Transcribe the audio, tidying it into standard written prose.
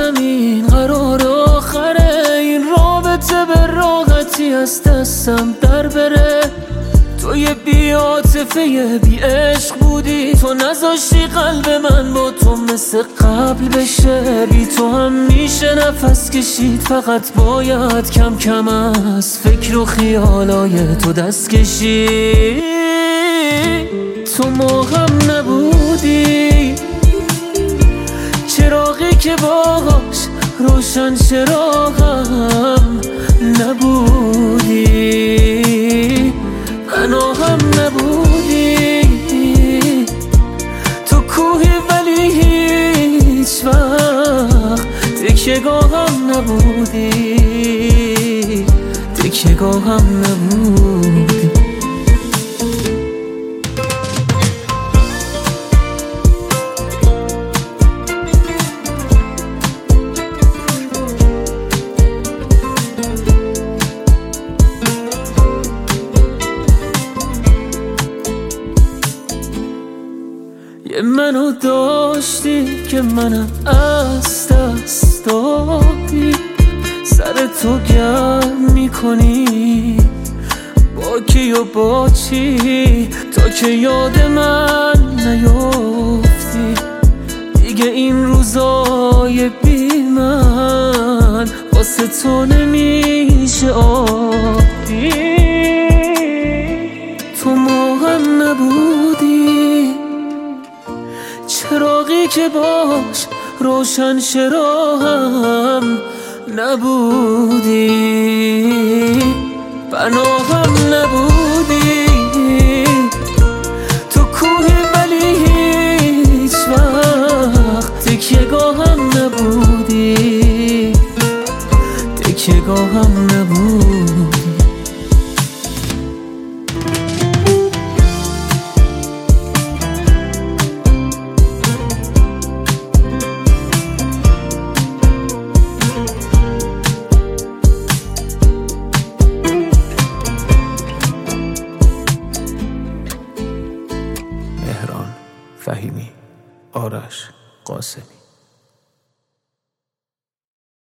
همین قرار آخره، این رابطه به راحتی از دستم در بره. تو یه بی عاطفه بی عشق بودی، تو نذاشتی قلب من با تو مثل قبل بشه. بی تو هم میشه نفس کشید، فقط باید کم کم از فکر و خیالای تو دست کشید. تو موهم نبودی، چراغی که باهاش روشن چراغم نبودی، پناهم نبودی. تو کوهی ولی هیچ وقت تکیه‌گاهم نبودی، تکیه‌گاهم نبودی. یه منو داشتی که منم از دست دادی، سر تو گرم میکنی با کی و با چی، تا که یاد من نیفتی دیگه. این روزای بی من واسه تو نمیشه عادی. تو موهم نبودی، چراغی که باش روشن چراغم نبودی، پناهم نبودی. تو کوهی ولی هیچ وقت تکیه‌گاهم نبودی، تکیه‌گاهم نبودی. مهران فهیمی، آرش قاسمی.